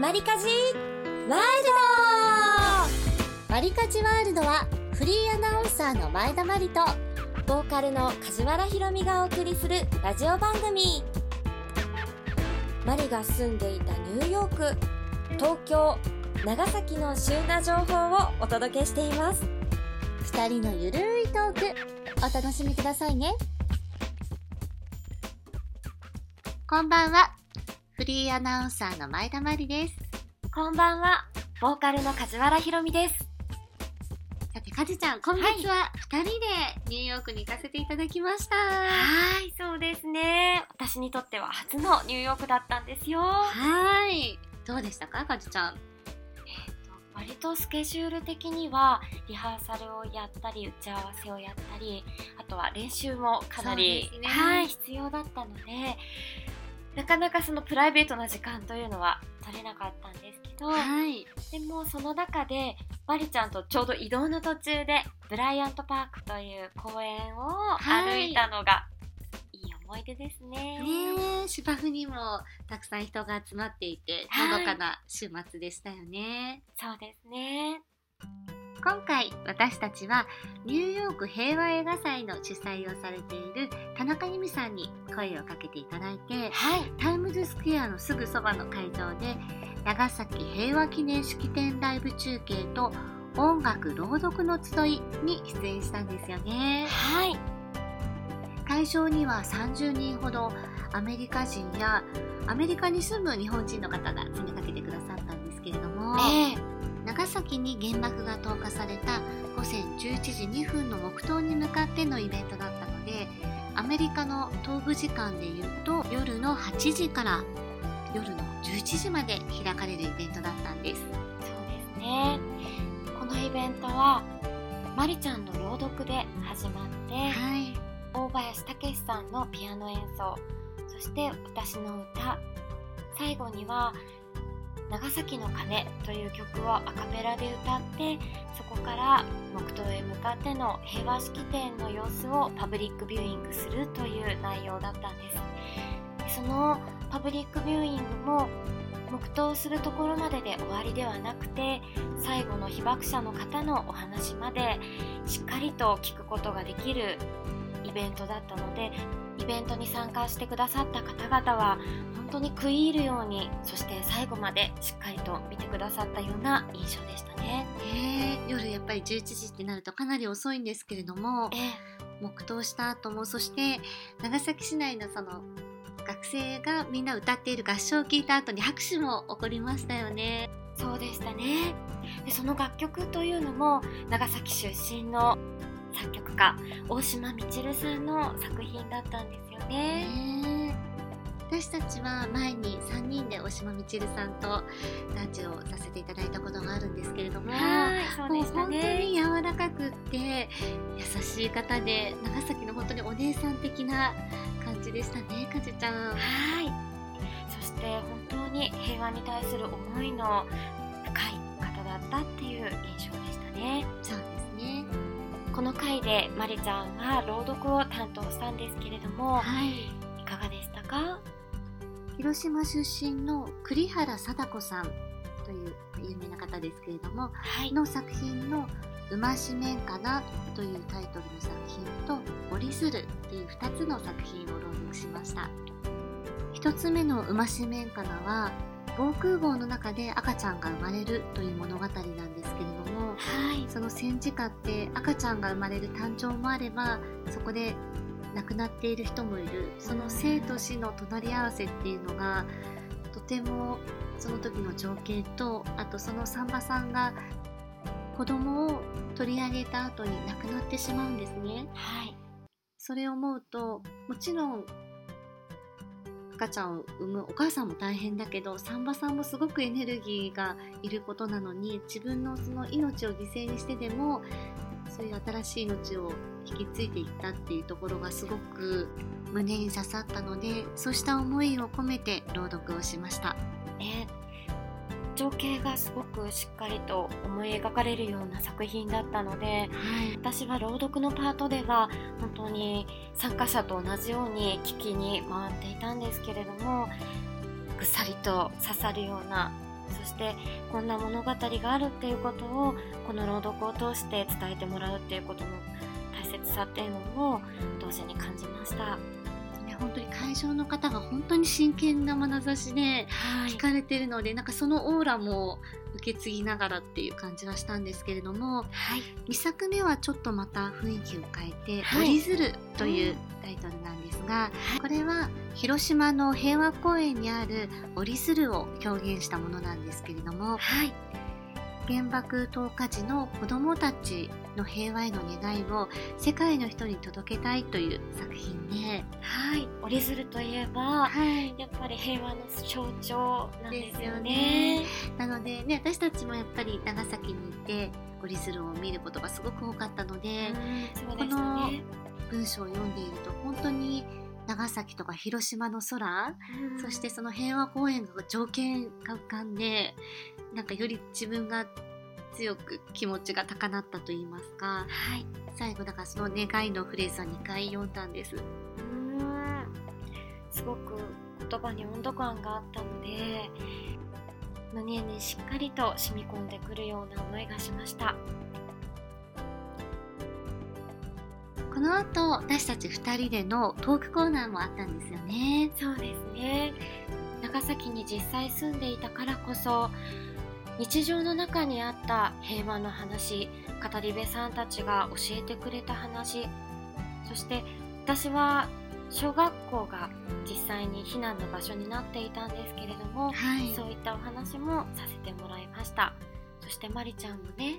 マリカジワールド。マリカジワールドはフリーアナウンサーの前田真理とボーカルの梶原ひろみがお送りするラジオ番組。マリが住んでいたニューヨーク、東京、長崎の旬な情報をお届けしています。2人のゆるいトークお楽しみくださいね。 こんばんは、フリーアナウンサーの前田真理です。 こんばんは、ボーカルの梶原ひろみです。 さて、梶ちゃん、今月は2人でニューヨークに行かせていただきました。 はい、そうですね。私にとっては初のニューヨークだったんですよ。 はい。どうでしたか、梶ちゃん？ 割とスケジュール的にはリハーサルをやったり打ち合わせをやったり、あとは練習もかなり、必要だったので、なかなかそのプライベートな時間というのは取れなかったんですけど、でもその中でマリちゃんとちょうど移動の途中でブライアントパークという公園を歩いたのが、いい思い出ですね。 芝生にもたくさん人が集まっていて、のどかな週末でしたよね。 そうですね。 今回私たちはニューヨーク平和映画祭の主催をされている田中由美さんに声をかけていただいて、タイムズスクエアのすぐそばの会場で長崎平和記念式典ライブ中継と音楽朗読の集いに出演したんですよね。会場には30人ほどアメリカ人やアメリカに住む日本人の方が詰めかけてくださったんですけれども、長崎に原爆が投下された午前11時2分の黙祷に向かってのイベントだったので、アメリカの東部時間でいうと夜の8時から夜の11時まで開かれるイベントだったんです。 そうですね。このイベントはマリちゃんの朗読で始まって、大林武さんのピアノ演奏、そして私の歌、最後には長崎の鐘という曲をアカペラで歌って、そこから黙祷へ向かっての平和式典の様子をパブリックビューイングするという内容だったんです。そのパブリックビューイングも黙祷するところまでで終わりではなくて、最後の被爆者の方のお話までしっかりと聞くことができるイベントだったので、イベントに参加してくださった方々は本当に食い入るように、そして最後までしっかりと見てくださったような印象でしたね。 夜やっぱり11時ってなるとかなり遅いんですけれども、黙祷した後も、そして長崎市内のその学生がみんな歌っている合唱を聴いた後に拍手も起こりましたよね。 そうでしたね。でその楽曲というのも長崎出身の作曲家大島みちるさんの作品だったんですよね。 私たちは前に3人で大島みちるさんとラジオをさせていただいたことがあるんですけれども、 そうでしたね。 もう本当に柔らかくって優しい方で、長崎の本当にお姉さん的な感じでしたね、かじちゃん。 そして本当に平和に対する思いの深い方だったっていう印象でしたね。 そうですね。 この回でマリちゃんが朗読を担当したんですけれども、いかがでしたか？ 広島出身の栗原貞子さんという有名な方ですけれども、の作品のうましめんかなというタイトルの作品と折り鶴という2つの作品を朗読しました。1つ目のうましめんかなは防空壕の中で赤ちゃんが生まれるという物語なんですけれども、その戦時下って赤ちゃんが生まれる誕生もあれば、そこで亡くなっている人もいる、その生と死の隣り合わせっていうのがとてもその時の情景と、あとその産婆さんが子供を取り上げた後に亡くなってしまうんですね。それを思うと、もちろん赤ちゃんを産むお母さんも大変だけど、産婆さんもすごくエネルギーがいることなのに、自分のその命を犠牲にしてでもそういう新しい命を引き継いでいったっていうところがすごく胸に刺さったので、そうした思いを込めて朗読をしました。 情景がすごくしっかりと思い描かれるような作品だったので、私は朗読のパートでは本当に参加者と同じように聞きに回っていたんですけれども、ぐっさりと刺さるようなそしてこんな物語があるっていうことをこの朗読を通して伝えてもらうっていうことの大切さっていうのを同時に感じました。 本当に会場の方が本当に真剣な眼差しで聞かれてるので、なんかそのオーラも受け継ぎながらっていう感じはしたんですけれども、2作目はちょっとまた雰囲気を変えて、折り鶴というタイトルなんですが、これは広島の平和公園にある折り鶴を表現したものなんですけれども、原爆投下時の子どもたちの平和への願いを世界の人に届けたいという作品で、 折り鶴といえば、やっぱり平和の象徴なんですよね。 なのでね、私たちもやっぱり長崎にいて折り鶴を見ることがすごく多かったので、この文章を読んでいると本当に長崎とか広島の空、そしてその平和公園が情景が浮かんで、なんかより自分が強く気持ちが高鳴ったと言いますか、最後だからその願いのフレーズは2回読んだんです。 すごく言葉に温度感があったので、胸にしっかりと染み込んでくるような思いがしました。 この後私たち2人でのトークコーナーもあったんですよね。 そうですね。長崎に実際住んでいたからこそ、日常の中にあった平和の話、語り部さんたちが教えてくれた話、そして私は小学校が実際に避難の場所になっていたんですけれども、そういったお話もさせてもらいました。そしてまりちゃんもね。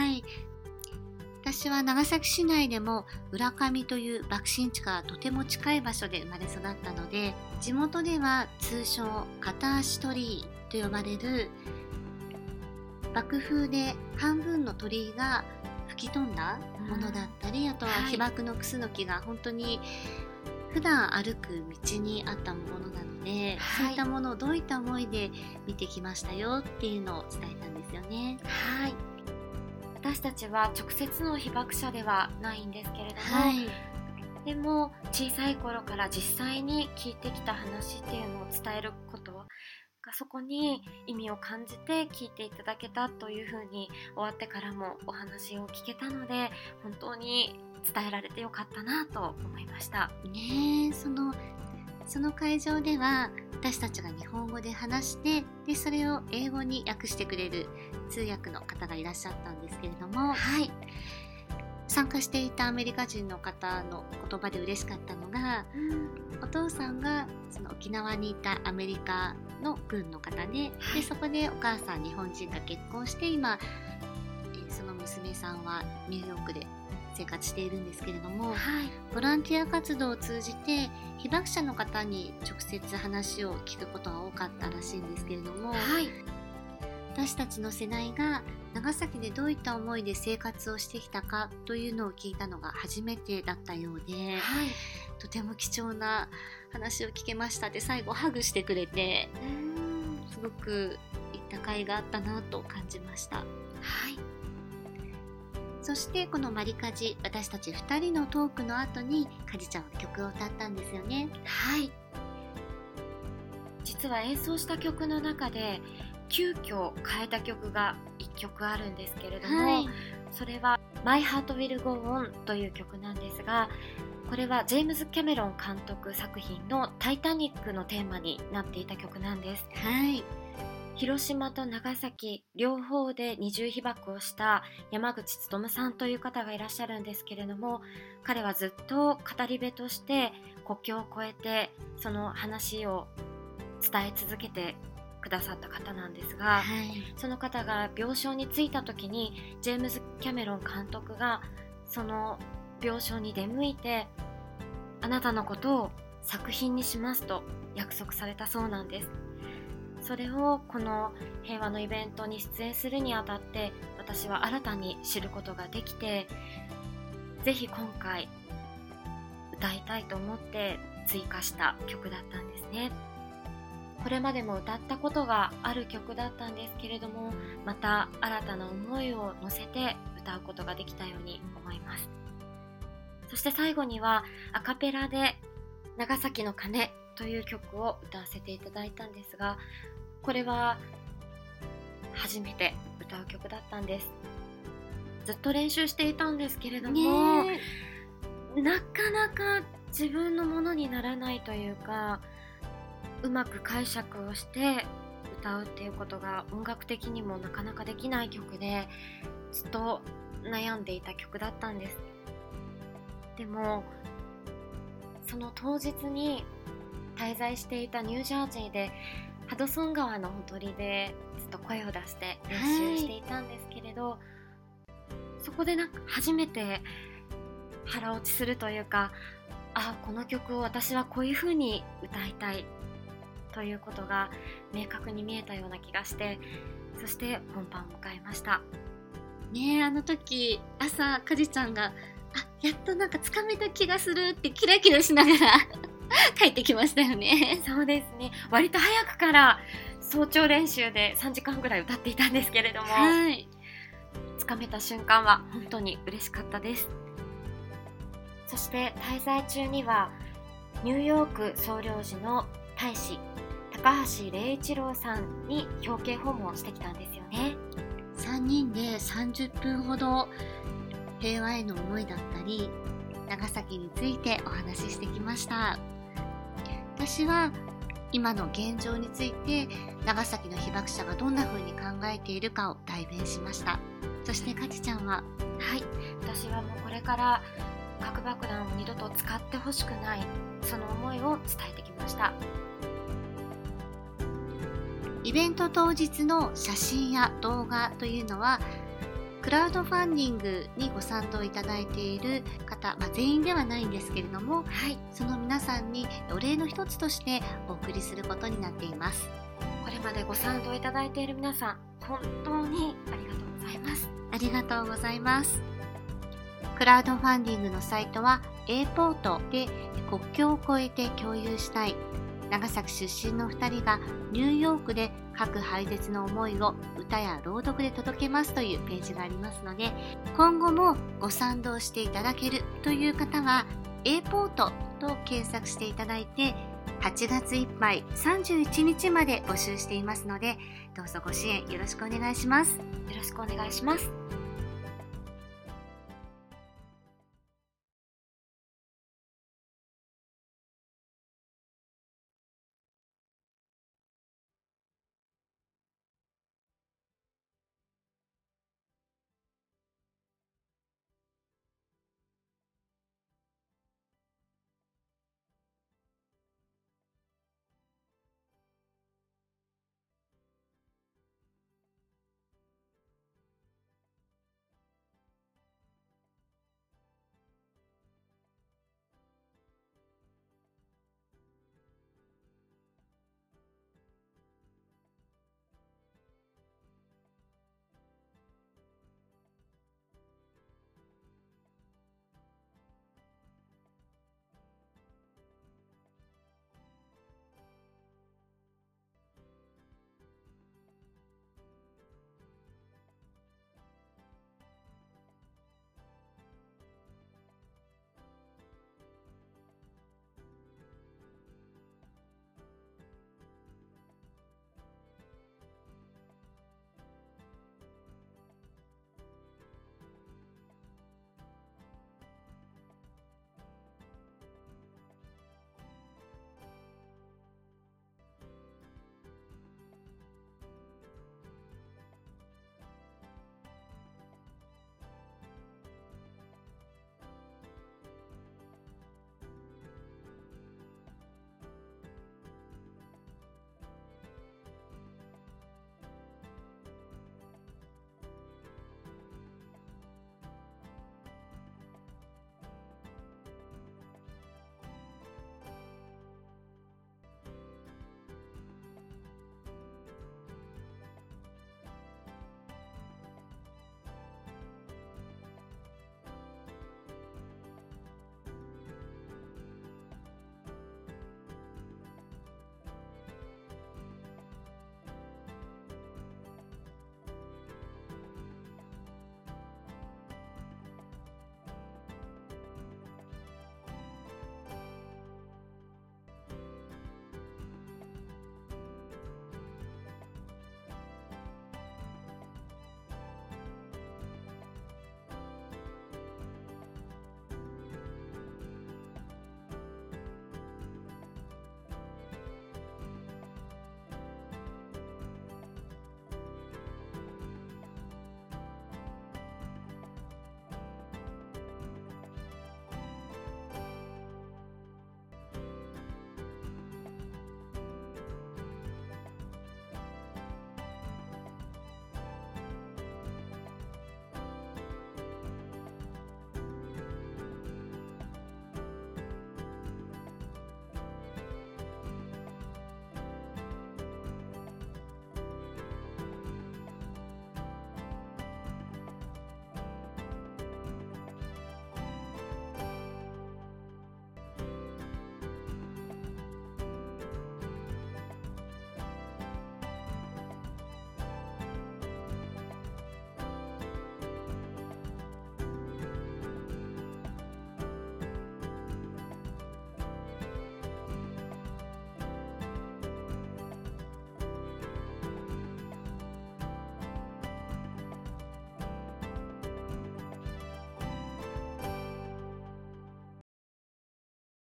私は長崎市内でも浦上という爆心地からとても近い場所で生まれ育ったので、地元では通称片足鳥居と呼ばれる爆風で半分の鳥居が吹き飛んだものだったり、あとは被爆のクスノキが本当に普段歩く道にあったものなので、そういったものをどういった思いで見てきましたよっていうのを伝えたんですよね。 私たちは直接の被爆者ではないんですけれども、でも小さい頃から実際に聞いてきた話っていうのを伝えることが、そこに意味を感じて聞いていただけたというふうに終わってからもお話を聞けたので、本当に伝えられてよかったなと思いましたね。その会場では私たちが日本語で話して、でそれを英語に訳してくれる通訳の方がいらっしゃったんですけれども、参加していたアメリカ人の方の言葉で嬉しかったのが、お父さんがその沖縄にいたアメリカの軍の方で、そこでお母さん日本人が結婚して、今その娘さんはニューヨークで生活しているんですけれども、ボランティア活動を通じて被爆者の方に直接話を聞くことが多かったらしいんですけれども、私たちの世代が長崎でどういった思いで生活をしてきたかというのを聞いたのが初めてだったようで、とても貴重な話を聞けましたって最後ハグしてくれて、すごくいった甲斐があったなと感じました。そしてこのマリカジ、私たち2人のトークの後にカジちゃんは曲を歌ったんですよね。 実は演奏した曲の中で急遽変えた曲が1曲あるんですけれども、それは My Heart Will Go On という曲なんですが、これはジェームズ・キャメロン監督作品のタイタニックのテーマになっていた曲なんです。広島と長崎両方で二重被爆をした山口勉さんという方がいらっしゃるんですけれども、彼はずっと語り部として国境を越えてその話を伝え続けてくださった方なんですが、その方が病床に着いた時にジェームズ・キャメロン監督がその病床に出向いて、あなたのことを作品にしますと約束されたそうなんです。それをこの平和のイベントに出演するにあたって私は新たに知ることができて、ぜひ今回歌いたいと思って追加した曲だったんですね。これまでも歌ったことがある曲だったんですけれども、また新たな思いを乗せて歌うことができたように思います。そして最後にはアカペラで長崎の鐘という曲を歌わせていただいたんですが、これは初めて歌う曲だったんです。ずっと練習していたんですけれども、なかなか自分のものにならないというか、うまく解釈をして歌うっていうことが音楽的にもなかなかできない曲で、ずっと悩んでいた曲だったんです。でもその当日に滞在していたニュージャージーでハドソン川のほとりでずっと声を出して練習していたんですけれど、そこで初めて腹落ちするというか、この曲を私はこういう風に歌いたいということが明確に見えたような気がして、そして本番を迎えました。 あの時朝かじちゃんがやっとつかめた気がするってキラキラしながら帰ってきましたよね。 そうですね、割と早くから早朝練習で3時間ぐらい歌っていたんですけれども、つかめた瞬間は本当に嬉しかったです。そして滞在中にはニューヨーク総領事の大使高橋礼一郎さんに表敬訪問してきたんですよね。 3人で30分ほど平和への思いだったり長崎についてお話ししてきました。私は今の現状について長崎の被爆者がどんな風に考えているかを代弁しました。そしてかちちゃんは？ 私はもうこれから核爆弾を二度と使ってほしくない、その思いを伝えてきました。 イベント当日の写真や動画というのはクラウドファンディングにご賛同いただいている方、全員ではないんですけれども、その皆さんにお礼の一つとしてお送りすることになっています。 これまでご賛同いただいている皆さん、本当にありがとうございます。 ありがとうございます。クラウドファンディングのサイトは A ポートで国境を越えて共有したい長崎出身の2人がニューヨークで核廃絶の思いを歌や朗読で届けますというページがありますので、今後もご賛同していただけるという方は A ポートと検索していただいて8月いっぱい31日まで募集していますので、どうぞご支援よろしくお願いします。 よろしくお願いします。